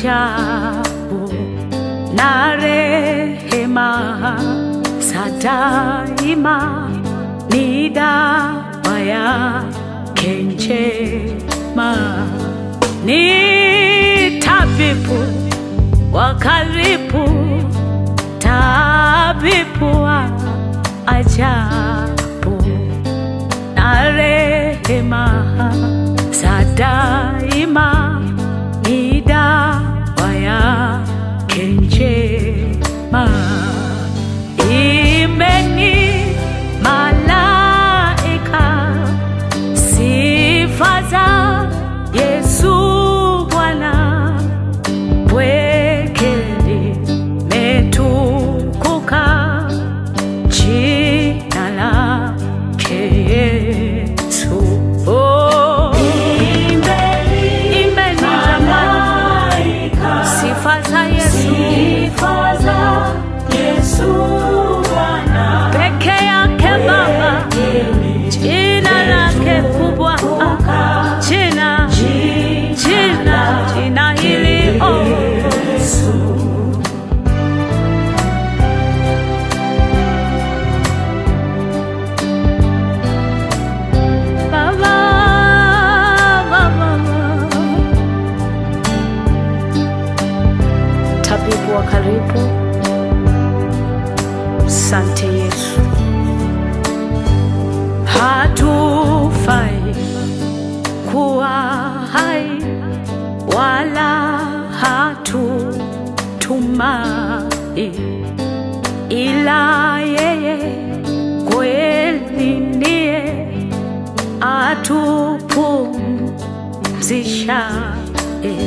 ajabu na rehema za daima, ni dawa yake njema, ni tabibu wa karibu, tabibu wa ajabu na rehema za daima, ni dawa yake njema. Imbeni malaika sifa za Yesu Bwana, pweke limetukuka jina lake Yesu. Imbeni malaika sifa za Yesu Bwana, peke yake Baba, jina lake kubwa, jina hili Yesu. Baba, tabibu wa karibu, asante Yesu. Hatufai kuwa hai wala hatutumai, ila yeye kweli ndiye atupumzishaye.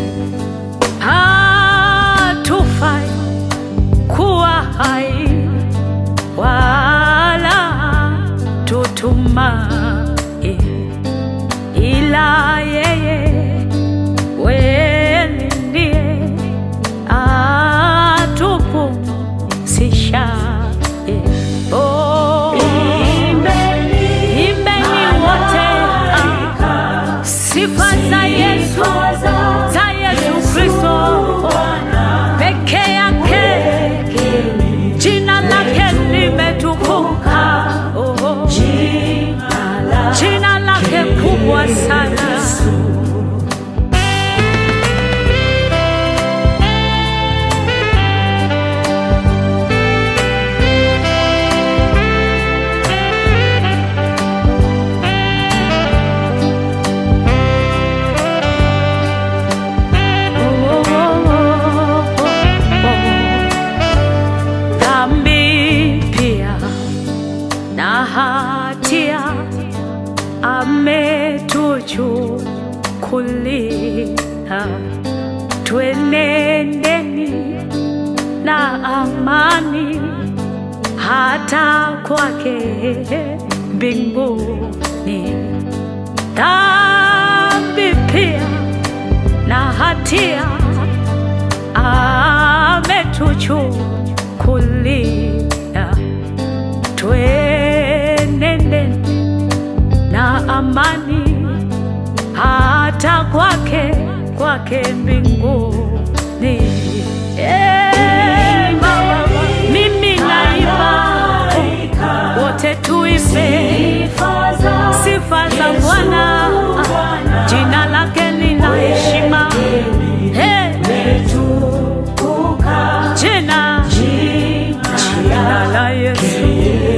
Hatufai kuwa hai wala tutumai, ila yeye kweli ndiye atupumzishaye. Oh, imbeni wote sifa za Yesu, za Yesu Kristo peke yake, jina lake limetukuka, jina lake kubwa sana. Dhambi pia na hatia ametuchukulia, twenendeni na amani hata kwake mbinguni. Dhambi pia na hatia ametuchukulia, twenendeni na amani hata kwake mbinguni. Mimi naimba, wote tuimbe sifa za Bwana, jina lake ni la heshima, jina la Yesu.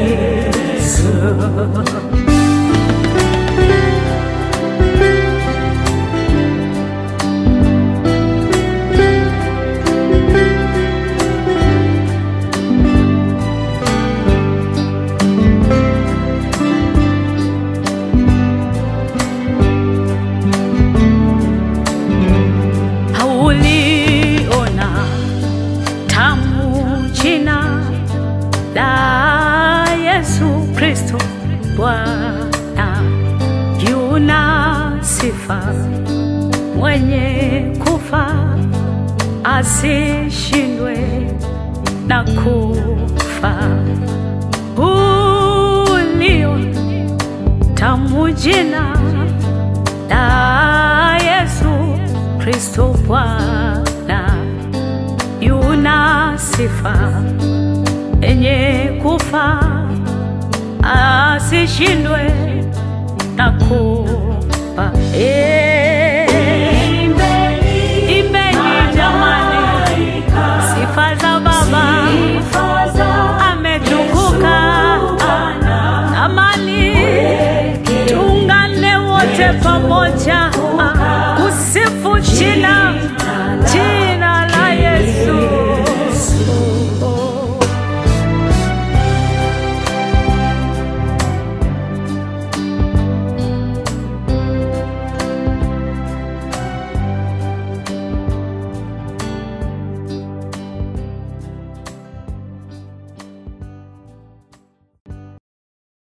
Hauliona tamu jina la Yesu Kristo Bwana, yuna sifa, mwenye kufa asishindwe na kufa. Uliona tamu jina la Yesu Kristo Bwana, Bwana yuna sifa enye kufa, asishindwe na kufa.